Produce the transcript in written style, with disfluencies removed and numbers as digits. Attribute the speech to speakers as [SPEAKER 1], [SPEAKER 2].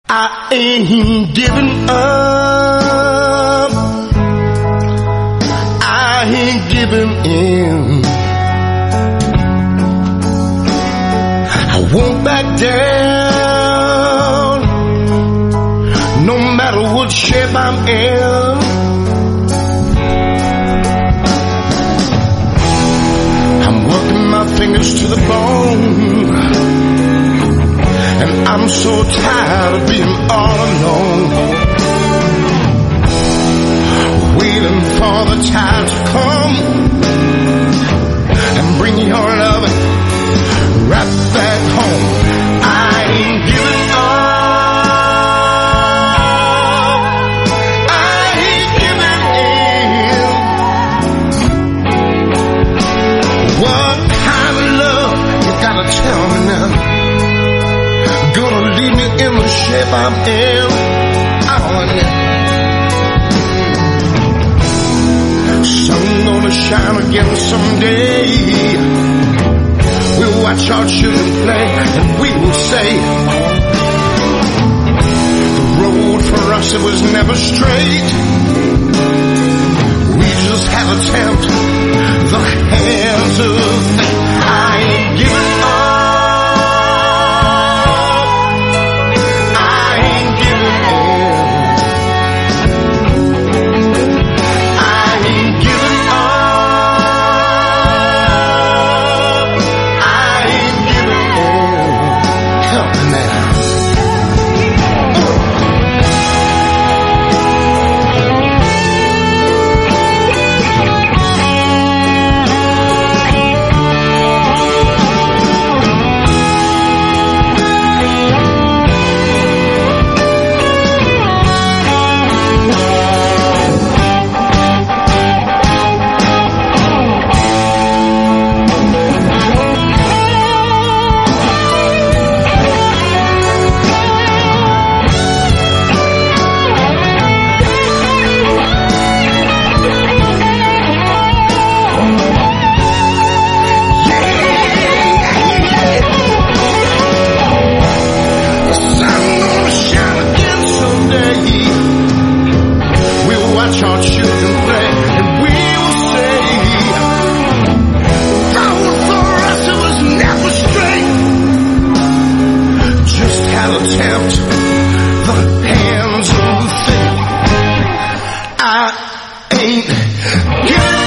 [SPEAKER 1] I ain't giving up. I ain't giving in. I won't back down, no matter what shape I'm in. I'm working my fingers to the bone, and I'm so tired of being all alone, waiting for the time to come and bring your loving right back home. I ain't giving up. I ain't giving in. What kind of love you gotta tell me now? Gonna leave me in the shape I'm in. I want it. Sun gonna shine again someday. We'll watch our children play and we will say the road for us, it was never straight. We just had to tempt the hands of fate. I ain't giving up. Our children play and we will say road for us, it was never straight. Just had to tempt the hands of fate. I ain't giving